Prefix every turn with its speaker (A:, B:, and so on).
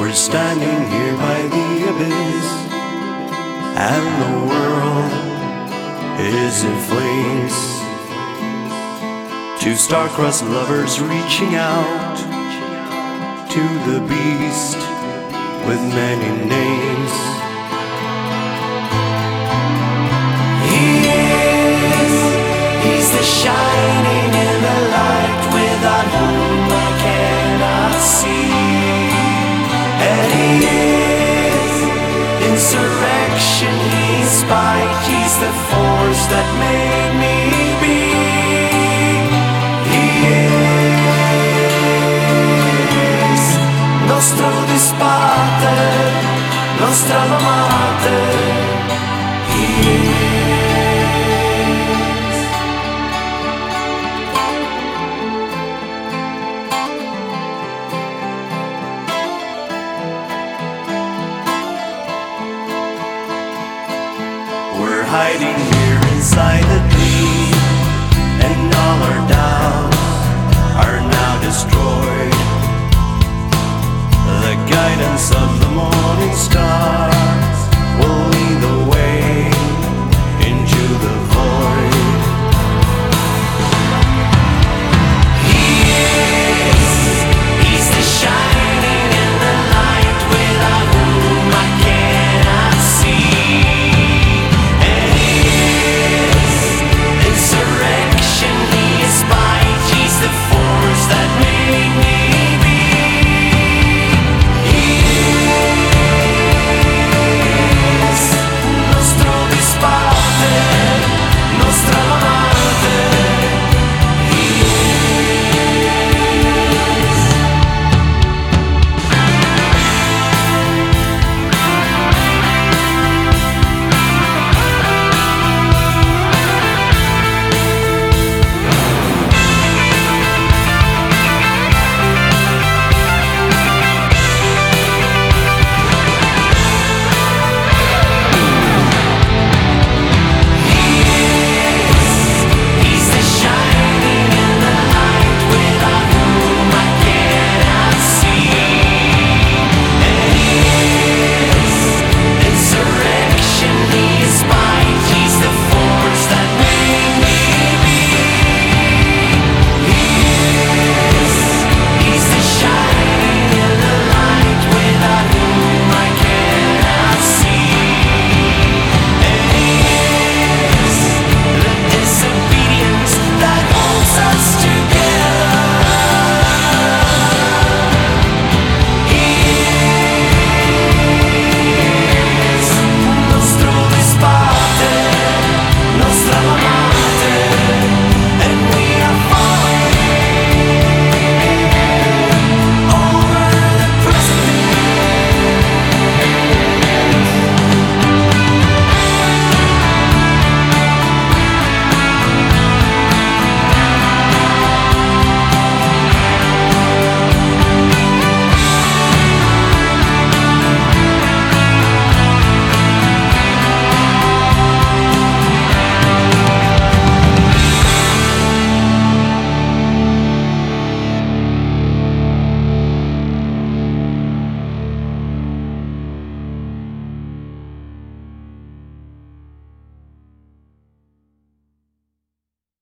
A: We're standing here by the abyss, and the world is in flames. Two star-crossed lovers reaching out to the beast with many names. He's the shining in the light without whom I cannot see. And he is insurrection, he's spite, he's the force that made me be. He is nostro disparte, nostra alma mater. He is. We're hiding here inside the deep, and all our doubts are now destroyed. The guidance of the morning star